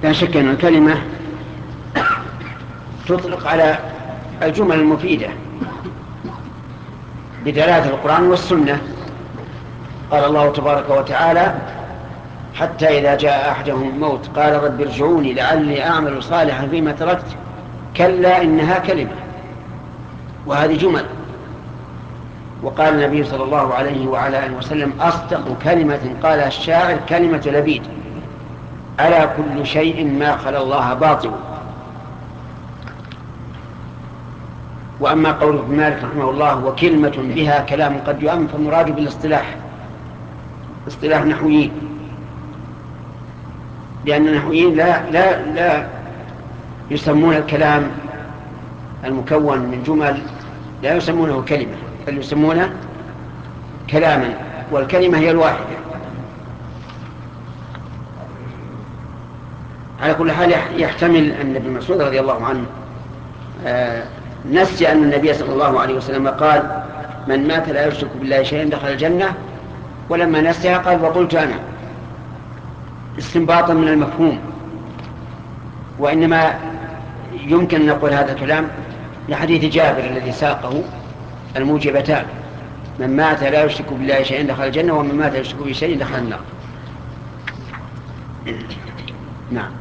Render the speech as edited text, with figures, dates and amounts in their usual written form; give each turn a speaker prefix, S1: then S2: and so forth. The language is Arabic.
S1: لا شك أن الكلمة تطلق على الجمل المفيدة بدلالة القرآن والسنة. قال الله تبارك وتعالى: حتى إذا جاء أحدهم الموت قال رب ارجعوني لعلي أعمل صالحا فيما تركت كلا إنها كلمة. وهذه جمل. وقال النبي صلى الله عليه وعلى آله وسلم: أصدق كلمة قالها الشاعر كلمة لبيد: ألا كل شيء ما خلا الله باطل. وأما قول ابن مالك رحمه الله: وكلمة بها كلام قد يؤمن، فالمراد بالاصطلاح اصطلاح نحويين، لأن النحويين لا يسمون الكلام المكون من جمل لا يسمونه كلمة، بل يسمونه كلاما، والكلمة هي الواحدة. على كل حال يحتمل أن ابن مسعود رضي الله عنه نسي أن النبي صلى الله عليه وسلم قال: من مات لا يشرك بالله شيئا دخل الجنة، ولما نسيها قال: وقلت أنا، استنباطا من المفهوم. وإنما يمكن أن نقول هذا الكلام لحديث جابر الذي ساقه الموجبتان: من مات لا يشرك بالله شيئا دخل الجنة، ومن مات يشرك به شيئا دخل النار. نعم.